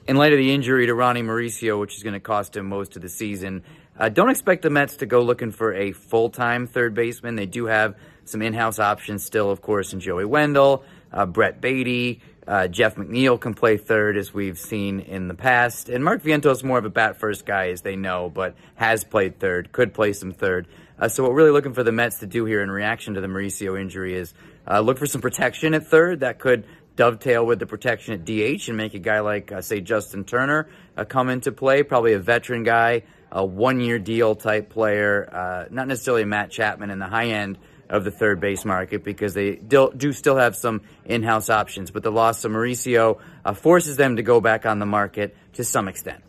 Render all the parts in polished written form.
In light of the injury to Ronnie Mauricio, which is going to cost him most of the season, don't expect the Mets to go looking for a full-time third baseman. They do have some in-house options still, of course, in Joey Wendell, Brett Beatty, Jeff McNeil can play third, as we've seen in the past. And Mark Vientos is more of a bat-first guy, as they know, but has played third, could play some third. So what we're really looking for the Mets to do here in reaction to the Mauricio injury is look for some protection at third that could dovetail with the protection at DH and make a guy like, say, Justin Turner come into play, probably a veteran guy, a one-year deal type player, not necessarily Matt Chapman in the high end of the third base market because they do still have some in-house options. But the loss of Mauricio forces them to go back on the market to some extent.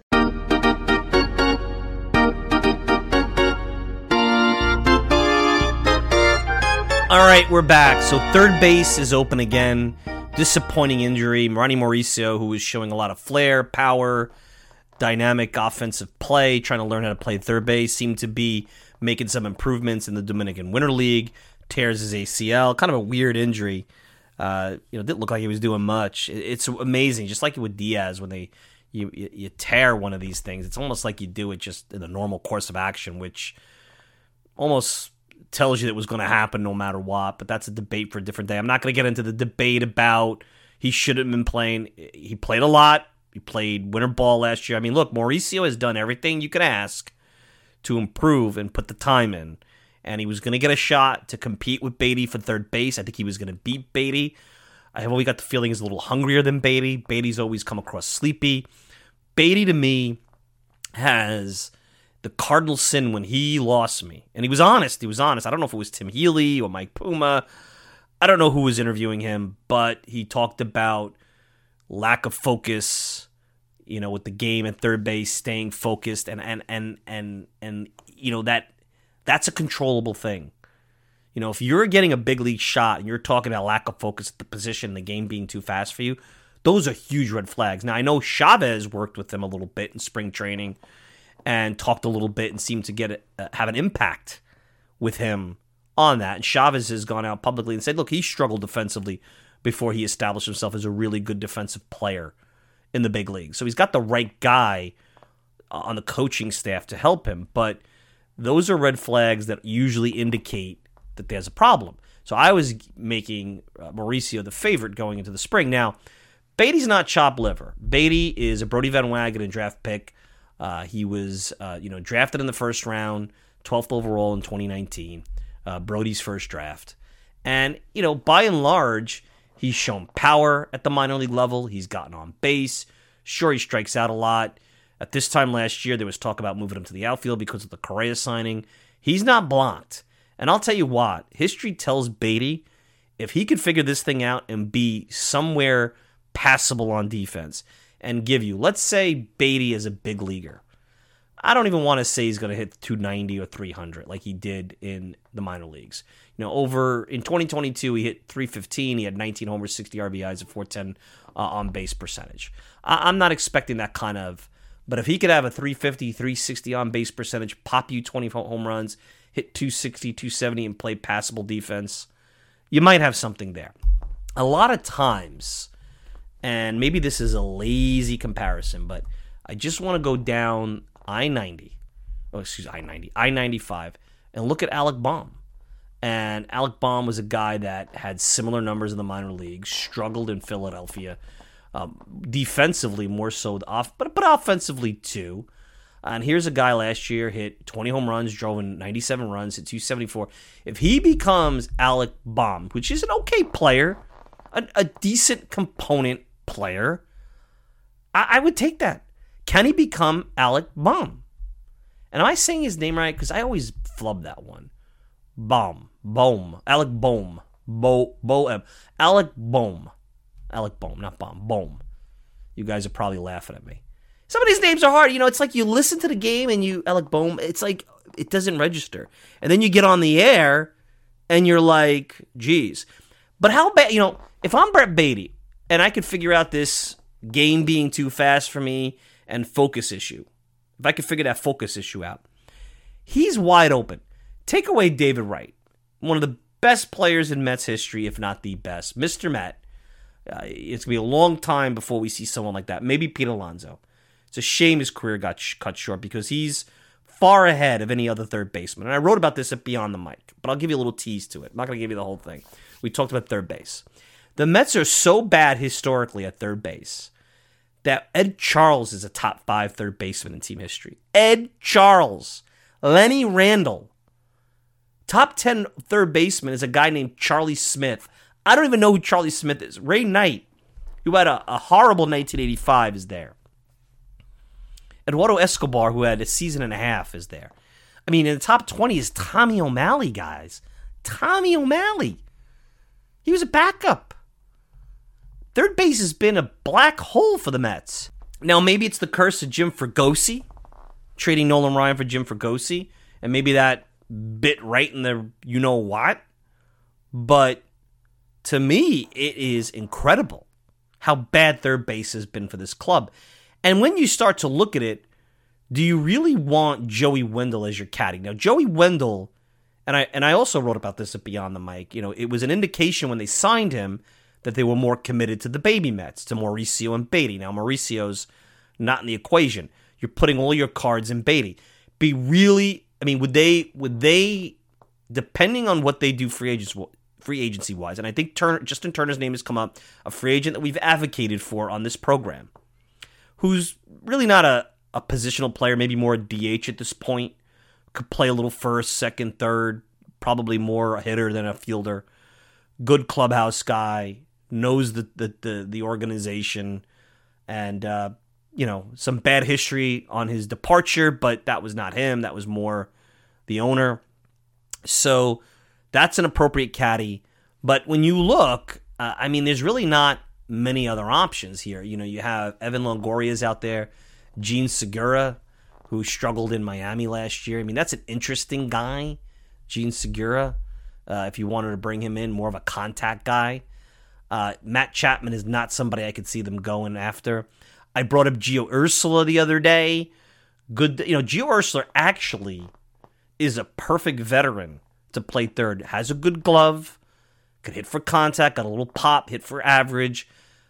All right, we're back. So third base is open again. Disappointing injury. Ronnie Mauricio, who was showing a lot of flair, power, dynamic offensive play, trying to learn how to play third base, seemed to be making some improvements in the Dominican Winter League, tears his ACL. Kind of a weird injury. Didn't look like he was doing much. It's amazing, just like with Diaz, when you tear one of these things, it's almost like you do it just in the normal course of action, which almost tells you that it was going to happen no matter what, but that's a debate for a different day. I'm not going to get into the debate about he shouldn't have been playing. He played a lot. He played winter ball last year. I mean, look, Mauricio has done everything you can ask to improve and put the time in, and he was going to get a shot to compete with Beatty for third base. I think he was going to beat Beatty. I have always got the feeling he's a little hungrier than Beatty. Beatty's always come across sleepy. Beatty, to me, has the cardinal sin when he lost me. And he was honest. I don't know if it was Tim Healy or Mike Puma. I don't know who was interviewing him, but he talked about lack of focus, with the game at third base, staying focused, and that's a controllable thing. If you're getting a big league shot and you're talking about lack of focus at the position, the game being too fast for you, those are huge red flags. Now, I know Chavez worked with him a little bit in spring training and talked a little bit and seemed to have an impact with him on that. And Chavez has gone out publicly and said, look, he struggled defensively before he established himself as a really good defensive player in the big league. So he's got the right guy on the coaching staff to help him. But those are red flags that usually indicate that there's a problem. So I was making Mauricio the favorite going into the spring. Now, Beatty's not chopped liver. Beatty is a Brodie Van Wagenen draft pick. He was, drafted in the first round, 12th overall in 2019, Brodie's first draft. And, by and large, he's shown power at the minor league level. He's gotten on base. Sure, he strikes out a lot. At this time last year, there was talk about moving him to the outfield because of the Correa signing. He's not blocked. And I'll tell you what, history tells Beatty, if he could figure this thing out and be somewhere passable on defense and give you, let's say Beatty is a big leaguer. I don't even want to say he's going to hit 290 or 300 like he did in the minor leagues. Over in 2022, he hit 315. He had 19 homers, 60 RBIs, and 410 on base percentage. I'm not expecting that kind of, but if he could have a 350, 360 on base percentage, pop you 20 home runs, hit 260, 270, and play passable defense, you might have something there. A lot of times, and maybe this is a lazy comparison, but I just want to go down I-95, and look at Alec Bohm. And Alec Bohm was a guy that had similar numbers in the minor leagues, struggled in Philadelphia, defensively more so, but offensively too. And here's a guy last year, hit 20 home runs, drove in 97 runs, hit 274. If he becomes Alec Bohm, which is an okay player, a decent component player, I would take that. Can he become Alec Bohm? And am I saying his name right? Because I always flub that one. Bohm. Alec Bohm. Alec Bohm. Alec Bohm, not Bohm. Bohm. You guys are probably laughing at me. Some of these names are hard. It's like you listen to the game and Alec Bohm, it's like it doesn't register. And then you get on the air and you're like, geez. But how bad, if I'm Brett Beatty and I could figure out this game being too fast for me and focus issue, if I could figure that focus issue out, he's wide open. Take away David Wright, one of the best players in Mets history, if not the best. Mr. Met It's going to be a long time before we see someone like that. Maybe Pete Alonso. It's a shame his career got cut short because he's far ahead of any other third baseman. And I wrote about this at Beyond the Mic, but I'll give you a little tease to it. I'm not going to give you the whole thing. We talked about third base. The Mets are so bad historically at third base that Ed Charles is a top 5 third baseman in team history. Ed Charles. Lenny Randle. Top 10 third baseman is a guy named Charlie Smith. I don't even know who Charlie Smith is. Ray Knight, who had a horrible 1985, is there. Eduardo Escobar, who had a season and a half, is there. I mean, in the top 20 is Tommy O'Malley, guys. Tommy O'Malley. He was a backup. Third base has been a black hole for the Mets. Now, maybe it's the curse of Jim Fregosi, trading Nolan Ryan for Jim Fregosi, and maybe that bit right in the you-know-what. But to me, it is incredible how bad third base has been for this club. And when you start to look at it, do you really want Joey Wendle as your caddy? Now, Joey Wendle, and I also wrote about this at Beyond the Mic, it was an indication when they signed him that they were more committed to the baby Mets, to Mauricio and Beatty. Now, Mauricio's not in the equation. You're putting all your cards in Beatty. Would they, depending on what they do free agency-wise, and I think Justin Turner's name has come up, a free agent that we've advocated for on this program, who's really not a positional player, maybe more a DH at this point, could play a little first, second, third, probably more a hitter than a fielder. Good clubhouse guy, knows the organization, and some bad history on his departure, but that was not him. That was more the owner. So that's an appropriate caddy. But when you look, there's really not many other options here. You have Evan Longoria's out there, Gene Segura, who struggled in Miami last year. That's an interesting guy, Gene Segura. If you wanted to bring him in, more of a contact guy. Matt Chapman is not somebody I could see them going after. I brought up Gio Urshela the other day. Good, Gio Urshela actually is a perfect veteran to play third. Has a good glove, could hit for contact, got a little pop, hit for average.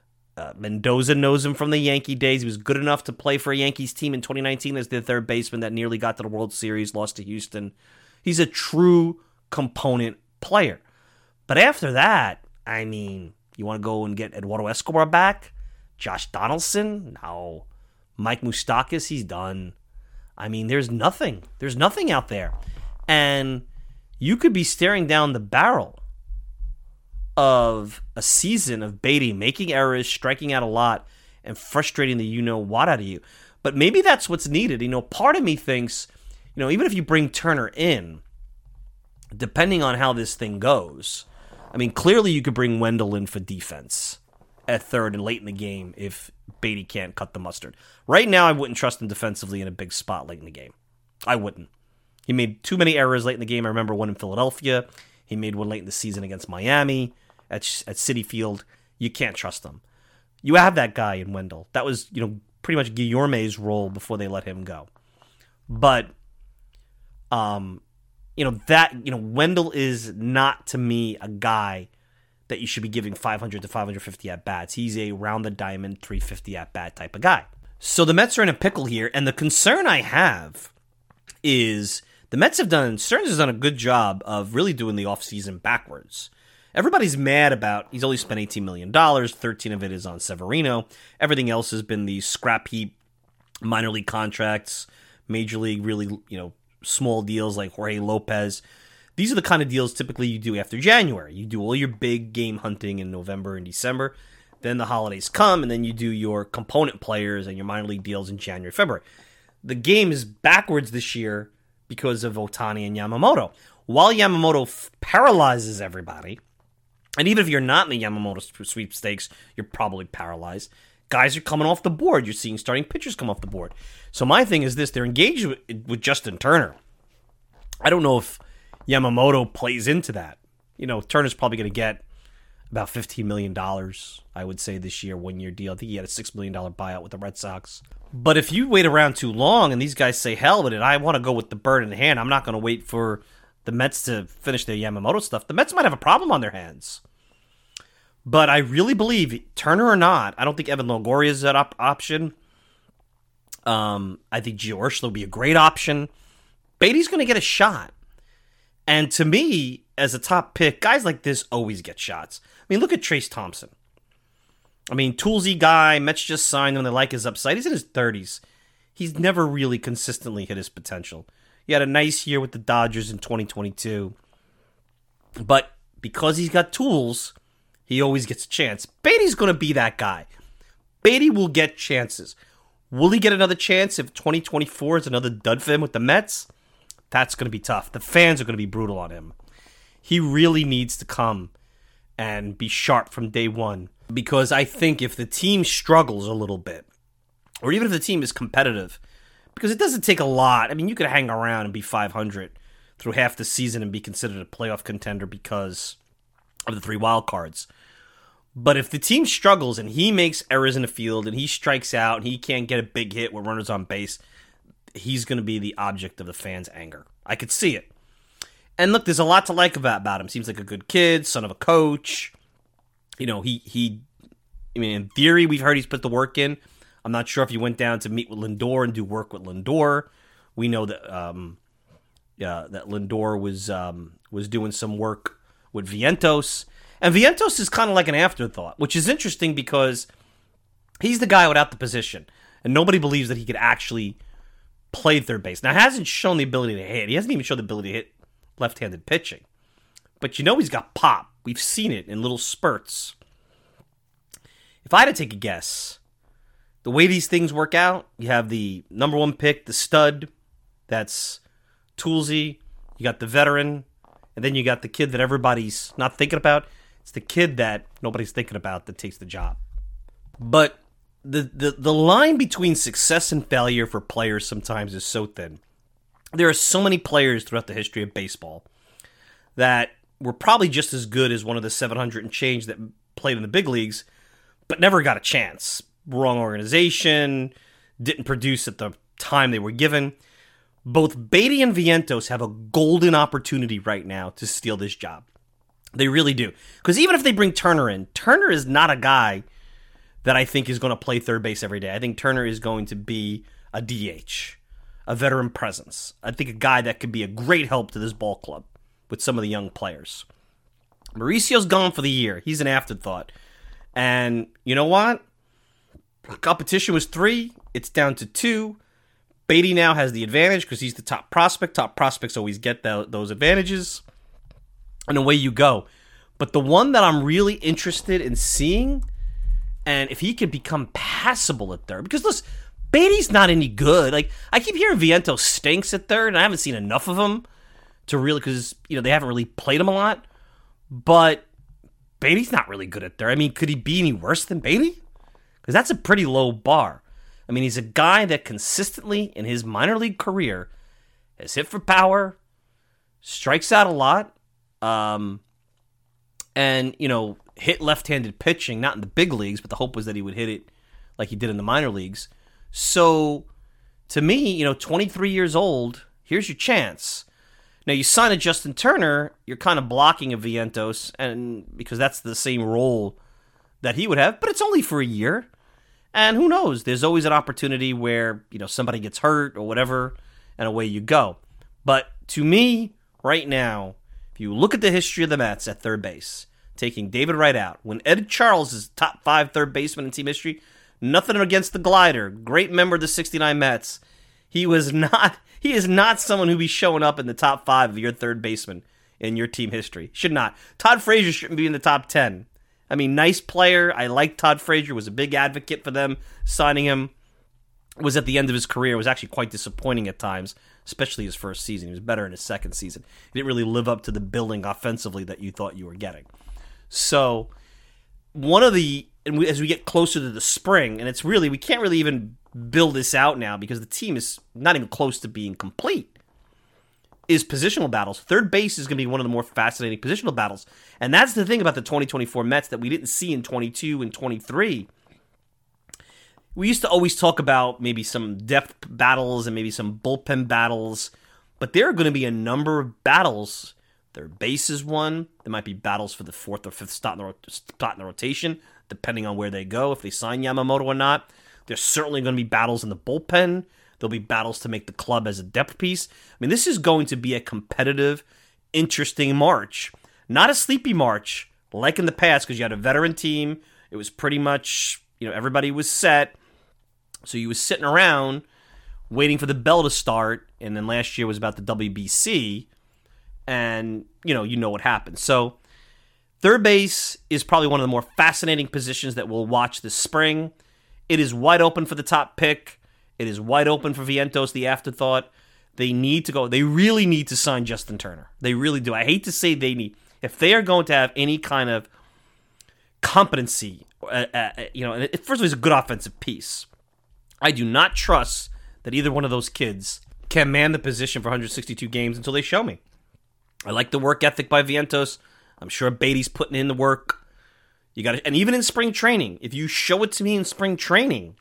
Mendoza knows him from the Yankee days. He was good enough to play for a Yankees team in 2019 as their third baseman that nearly got to the World Series, lost to Houston. He's a true component player. But after that, you want to go and get Eduardo Escobar back? Josh Donaldson? No. Mike Moustakas? He's done. There's nothing. There's nothing out there. And you could be staring down the barrel of a season of Beatty making errors, striking out a lot, and frustrating the you-know-what out of you. But maybe that's what's needed. Part of me thinks, even if you bring Turner in, depending on how this thing goes, clearly you could bring Wendle in for defense at third and late in the game if Beatty can't cut the mustard. Right now, I wouldn't trust him defensively in a big spot late in the game. I wouldn't. He made too many errors late in the game. I remember one in Philadelphia. He made one late in the season against Miami at Citi Field. You can't trust him. You have that guy in Wendle. That was, pretty much Guillorme's role before they let him go. But, Wendle is not, to me, a guy that you should be giving 500 to 550 at-bats. He's a round-the-diamond, 350 at-bat type of guy. So the Mets are in a pickle here, and the concern I have is the Mets Stearns has done a good job of really doing the offseason backwards. Everybody's mad about, he's only spent $18 million, 13 of it is on Severino. Everything else has been these scrap heap minor league contracts, major league really, small deals like Jorge Lopez. These are the kind of deals typically you do after January. You do all your big game hunting in November and December. Then the holidays come, and then you do your component players and your minor league deals in January, February. The game is backwards this year because of Ohtani and Yamamoto. While Yamamoto paralyzes everybody, and even if you're not in the Yamamoto sweepstakes, you're probably paralyzed. Guys are coming off the board. You're seeing starting pitchers come off the board. So my thing is this. They're engaged with Justin Turner. I don't know if Yamamoto plays into that. Turner's probably going to get about $15 million, I would say, this year, one-year deal. I think he had a $6 million buyout with the Red Sox. But if you wait around too long and these guys say, hell with it, I want to go with the bird in hand, I'm not going to wait for the Mets to finish their Yamamoto stuff. The Mets might have a problem on their hands. But I really believe, Turner or not, I don't think Evan Longoria is that option. I think Gio Urshela will be a great option. Beatty's going to get a shot. And to me, as a top pick, guys like this always get shots. I mean, look at Trace Thompson. I mean, toolsy guy, Mets just signed him. They like his upside. He's in his 30s. He's never really consistently hit his potential. He had a nice year with the Dodgers in 2022. But because he's got tools, he always gets a chance. Beatty's going to be that guy. Beatty will get chances. Will he get another chance if 2024 is another dud for him with the Mets? That's going to be tough. The fans are going to be brutal on him. He really needs to come and be sharp from day one. Because I think if the team struggles a little bit, or even if the team is competitive, because it doesn't take a lot. I mean, you could hang around and be 500 through half the season and be considered a playoff contender because of the 3 wild cards. But if the team struggles and he makes errors in the field and he strikes out and he can't get a big hit with runners on base, he's going to be the object of the fans' anger. I could see it. And look, there's a lot to like about him. Seems like a good kid, son of a coach. You know, I mean, in theory, we've heard he's put the work in. I'm not sure if he went down to meet with Lindor and do work with Lindor. We know that that Lindor was doing some work with Vientos. And Vientos is kind of like an afterthought, which is interesting because he's the guy without the position. And nobody believes that he could actually play third base. Now, he hasn't shown the ability to hit. He hasn't even shown the ability to hit left-handed pitching. But you know he's got pop. We've seen it in little spurts. If I had to take a guess, the way these things work out, you have the number 1 pick, the stud, that's toolsy. You got the veteran, and then you got the kid that everybody's not thinking about. It's the kid that nobody's thinking about that takes the job. But the line between success and failure for players sometimes is so thin. There are so many players throughout the history of baseball that were probably just as good as one of the 700 and change that played in the big leagues, but never got a chance. Wrong organization, didn't produce at the time they were given. Both Beatty and Vientos have a golden opportunity right now to steal this job. They really do. Because even if they bring Turner in, Turner is not a guy that I think is going to play third base every day. I think Turner is going to be a DH, a veteran presence. I think a guy that could be a great help to this ball club with some of the young players. Mauricio's gone for the year. He's an afterthought. And you know what? Competition was 3. It's down to 2. Beatty now has the advantage because he's the top prospect. Top prospects always get those advantages. And away you go. But the one that I'm really interested in seeing, and if he can become passable at third, because listen, Beatty's not any good. Like, I keep hearing Vientos stinks at third, and I haven't seen enough of him to really, because, you know, they haven't really played him a lot. But Beatty's not really good at third. I mean, could he be any worse than Beatty? Because that's a pretty low bar. I mean, he's a guy that consistently in his minor league career has hit for power, strikes out a lot, and, you know, hit left-handed pitching, not in the big leagues, but the hope was that he would hit it like he did in the minor leagues. So, to me, you know, 23 years old, here's your chance. Now, you sign a Justin Turner, you're kind of blocking a Vientos, and because that's the same role that he would have, but it's only for a year. And who knows? There's always an opportunity where, you know, somebody gets hurt or whatever, and away you go. But to me, right now, if you look at the history of the Mets at third base, taking David Wright out, when Ed Charles is top 5 third baseman in team history, nothing against the glider, great member of the 69 Mets, he is not someone who'd be showing up in the top 5 of your third baseman in your team history. Should not. Todd Frazier shouldn't be in the top 10. I mean, nice player. I like Todd Frazier. Was a big advocate for them signing him. Was at the end of his career. Was actually quite disappointing at times, especially his first season. He was better in his second season. He didn't really live up to the billing offensively that you thought you were getting. So, as we get closer to the spring, and it's really, we can't really even build this out now because the team is not even close to being complete, is positional battles. Third base is going to be one of the more fascinating positional battles. And that's the thing about the 2024 Mets that we didn't see in 22 and 23. We used to always talk about maybe some depth battles and maybe some bullpen battles, but there are going to be a number of battles Third base is one. There might be battles for the fourth or fifth spot in the rotation, depending on where they go, if they sign Yamamoto or not. There's certainly going to be battles in the bullpen. There'll be battles to make the club as a depth piece. I mean, this is going to be a competitive, interesting March. Not a sleepy March like in the past, because you had a veteran team. It was pretty much, everybody was set. So you was sitting around waiting for the bell to start, and then last year was about the WBC, and you know what happened. So third base is probably one of the more fascinating positions that we'll watch this spring. It is wide open for the top pick. It is wide open for Vientos, the afterthought. They need to go. They really need to sign Justin Turner. They really do. I hate to say they need. If they are going to have any kind of competency, first of all, he's a good offensive piece. I do not trust that either one of those kids can man the position for 162 games until they show me. I like the work ethic by Vientos. I'm sure Beatty's putting in the work. You got to, and even in spring training, if you show it to me in spring training,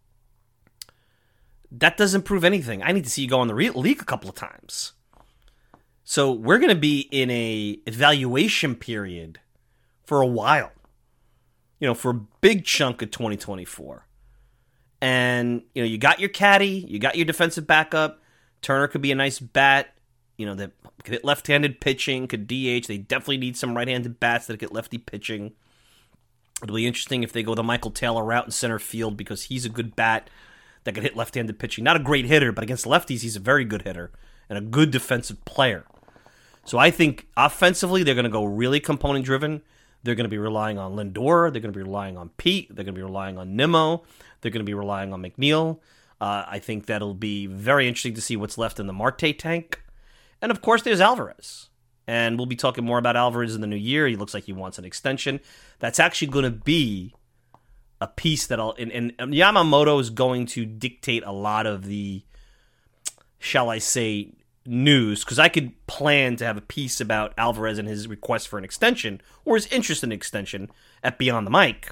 that doesn't prove anything. I need to see you go in the league a couple of times. So we're going to be in a evaluation period for a while, for a big chunk of 2024. And, you got your caddy, you got your defensive backup. Turner could be a nice bat. That could hit left-handed pitching, could DH. They definitely need some right-handed bats that get lefty pitching. It'll be interesting if they go the Michael Taylor route in center field, because he's a good bat that could hit left-handed pitching. Not a great hitter, but against lefties, he's a very good hitter and a good defensive player. So I think offensively, they're going to go really component-driven. They're going to be relying on Lindor. They're going to be relying on Pete. They're going to be relying on Nimmo. They're going to be relying on McNeil. I think that'll be very interesting to see what's left in the Marte tank. And, of course, there's Alvarez. And we'll be talking more about Alvarez in the new year. He looks like he wants an extension. That's actually going to be a piece that'll... And Yamamoto is going to dictate a lot of the, shall I say, news. Because I could plan to have a piece about Alvarez and his request for an extension, or his interest in an extension at Beyond the Mic.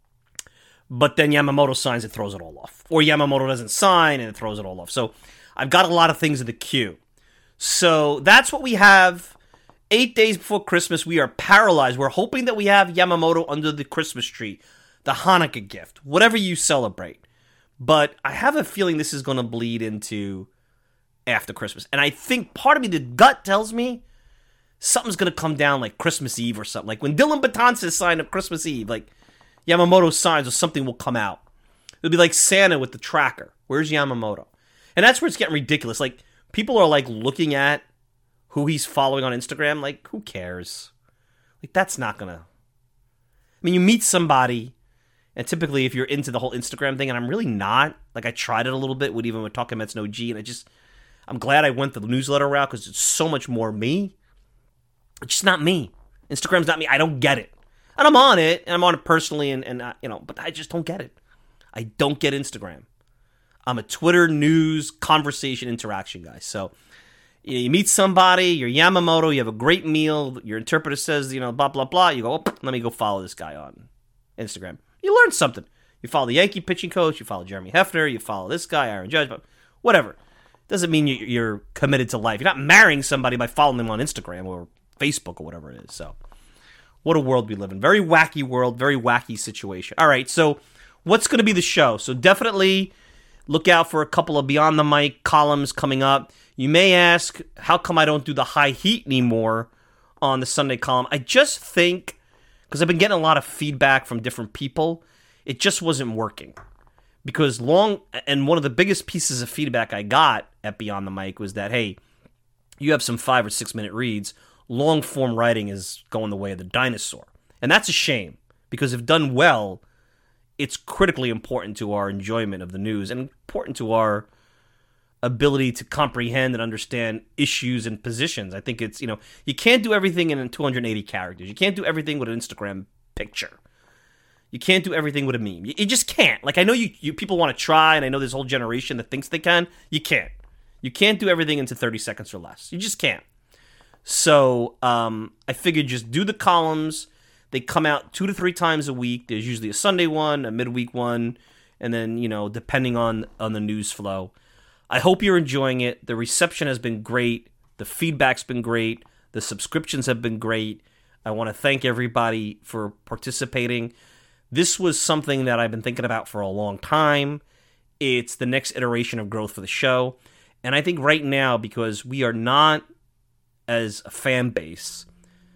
But then Yamamoto signs and throws it all off. Or Yamamoto doesn't sign and it throws it all off. So I've got a lot of things in the queue. So that's what we have. 8 days before Christmas, we are paralyzed. We're hoping that we have Yamamoto under the Christmas tree, the Hanukkah gift, whatever you celebrate. But I have a feeling this is going to bleed into after Christmas. And I think part of me, the gut tells me, something's going to come down like Christmas Eve or something. Like when Dylan Betances signed up Christmas Eve, like Yamamoto signs or something will come out. It'll be like Santa with the tracker. Where's Yamamoto? And that's where it's getting ridiculous. Like, people are like looking at who he's following on Instagram. Like, who cares? Like, that's not gonna... I mean, you meet somebody, and typically if you're into the whole Instagram thing, and I'm really not. Like, I tried it a little bit with Talking Mets No G, and I'm glad I went the newsletter route, because it's so much more me. It's just not me. Instagram's not me. I don't get it. And I'm on it, and I'm on it personally, but I just don't get it. I don't get Instagram. I'm a Twitter news conversation interaction guy. So you meet somebody, you're Yamamoto, you have a great meal, your interpreter says, blah, blah, blah. You go, let me go follow this guy on Instagram. You learn something. You follow the Yankee pitching coach, you follow Jeremy Hefner, you follow this guy, Aaron Judge, but whatever. Doesn't mean you're committed to life. You're not marrying somebody by following them on Instagram or Facebook or whatever it is. So what a world we live in. Very wacky world, very wacky situation. All right, so what's going to be the show? So definitely... look out for a couple of Beyond the Mic columns coming up. You may ask, how come I don't do the high heat anymore on the Sunday column? I just think, because I've been getting a lot of feedback from different people, it just wasn't working. Because one of the biggest pieces of feedback I got at Beyond the Mic was that, hey, you have some 5 or 6 minute reads. Long form writing is going the way of the dinosaur. And that's a shame, because if done well, it's critically important to our enjoyment of the news and important to our ability to comprehend and understand issues and positions. I think it's, you can't do everything in 280 characters. You can't do everything with an Instagram picture. You can't do everything with a meme. You just can't. Like, I know you people want to try, and I know there's a whole generation that thinks they can. You can't. You can't do everything into 30 seconds or less. You just can't. So I figured just do the columns. They come out 2 to 3 times a week. There's usually a Sunday one, a midweek one, and then, depending on the news flow. I hope you're enjoying it. The reception has been great. The feedback's been great. The subscriptions have been great. I want to thank everybody for participating. This was something that I've been thinking about for a long time. It's the next iteration of growth for the show. And I think right now, because we are not, as a fan base,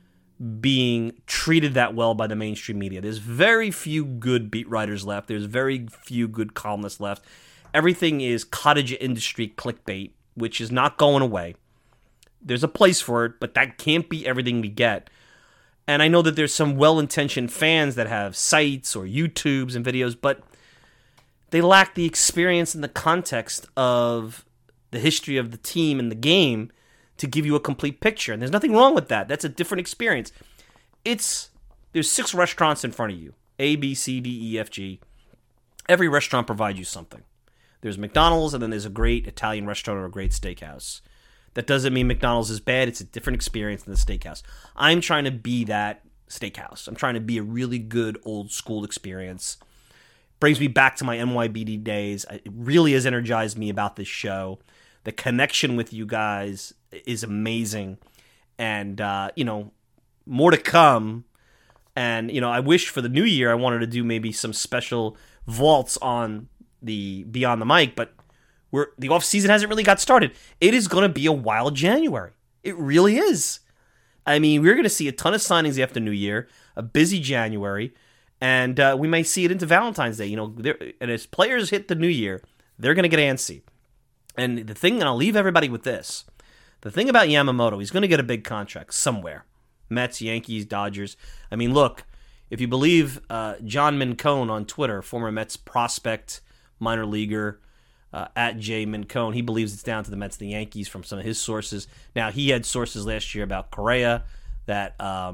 being treated that well by the mainstream media. There's very few good beat writers left. There's very few good columnists left. Everything is cottage industry clickbait, which is not going away. There's a place for it, but that can't be everything we get. And I know that there's some well-intentioned fans that have sites or YouTubes and videos, but they lack the experience and the context of the history of the team and the game to give you a complete picture. And there's nothing wrong with that. That's a different experience. There's 6 restaurants in front of you. A, B, C, D, E, F, G. Every restaurant provides you something. There's McDonald's, and then there's a great Italian restaurant or a great steakhouse. That doesn't mean McDonald's is bad. It's a different experience than the steakhouse. I'm trying to be that steakhouse. I'm trying to be a really good old school experience. Brings me back to my NYBD days. It really has energized me about this show. The connection with you guys is amazing. And, more to come. And, I wish for the new year I wanted to do maybe some special vaults on the Beyond the Mic, but the off season hasn't really got started. It is going to be a wild January. It really is. I mean, we're going to see a ton of signings after New Year, a busy January, and we may see it into Valentine's Day. And as players hit the New Year, they're going to get antsy. And the thing, and I'll leave everybody with this, the thing about Yamamoto, he's going to get a big contract somewhere. Mets, Yankees, Dodgers. I mean, look, if you believe John Mincone on Twitter, former Mets prospect, minor leaguer, at Jay Mincone, he believes it's down to the Mets and the Yankees from some of his sources. Now, he had sources last year about Correa that,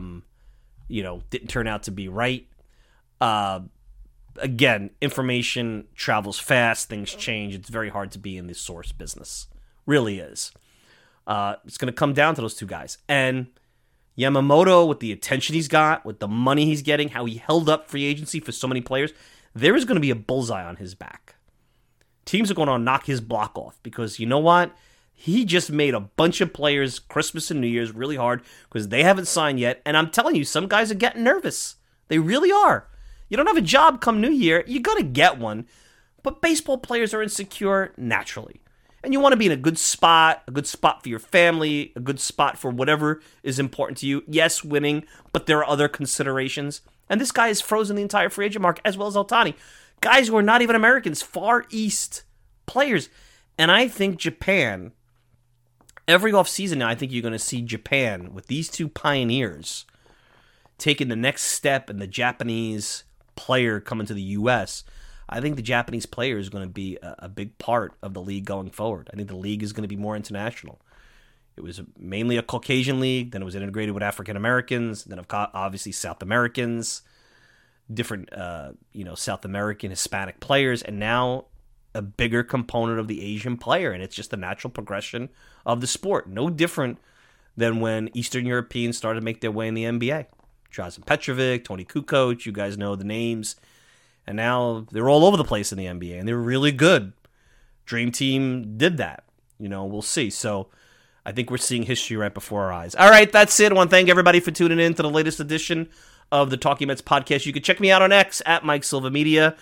didn't turn out to be right. Again, information travels fast, things change. It's very hard to be in the source business. Really is. It's going to come down to those two guys. And Yamamoto, with the attention he's got, with the money he's getting, how he held up free agency for so many players, there is going to be a bullseye on his back. Teams are going to knock his block off because you know what? He just made a bunch of players Christmas and New Year's really hard because they haven't signed yet. And I'm telling you, some guys are getting nervous. They really are. You don't have a job come New Year. You're going to get one. But baseball players are insecure naturally. And you want to be in a good spot for your family, a good spot for whatever is important to you. Yes, winning, but there are other considerations. And this guy has frozen the entire free agent market as well as Ohtani. Guys who are not even Americans, Far East players. And I think Japan, every offseason now, I think you're going to see Japan with these two pioneers taking the next step and the Japanese player coming to the U.S. I think the Japanese player is going to be a big part of the league going forward. I think the league is going to be more international. It was mainly a Caucasian league, then it was integrated with African Americans, then obviously South Americans, different, South American, Hispanic players, and now a bigger component of the Asian player, and it's just the natural progression of the sport. No different than when Eastern Europeans started to make their way in the NBA. Drazen Petrovic, Toni Kukoc, you guys know the names, and now they're all over the place in the NBA, and they're really good. Dream Team did that. We'll see. So I think we're seeing history right before our eyes. All right, that's it. I want to thank everybody for tuning in to the latest edition of the Talking Mets podcast. You can check me out on X at Mike Silva Media,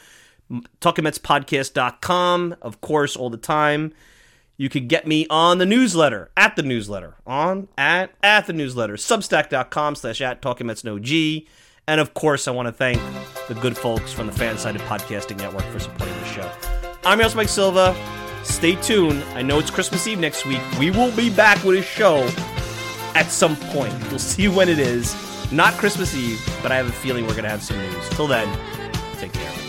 TalkingMetsPodcast.com, of course, all the time. You could get me on the newsletter, at the newsletter, at the newsletter, Substack.com/@TalkingMetsNoG. And of course, I want to thank the good folks from the Fansided Podcasting Network for supporting the show. I'm your host, Mike Silva. Stay tuned. I know it's Christmas Eve next week. We will be back with a show at some point. We'll see when it is. Not Christmas Eve, but I have a feeling we're going to have some news. Till then, take care.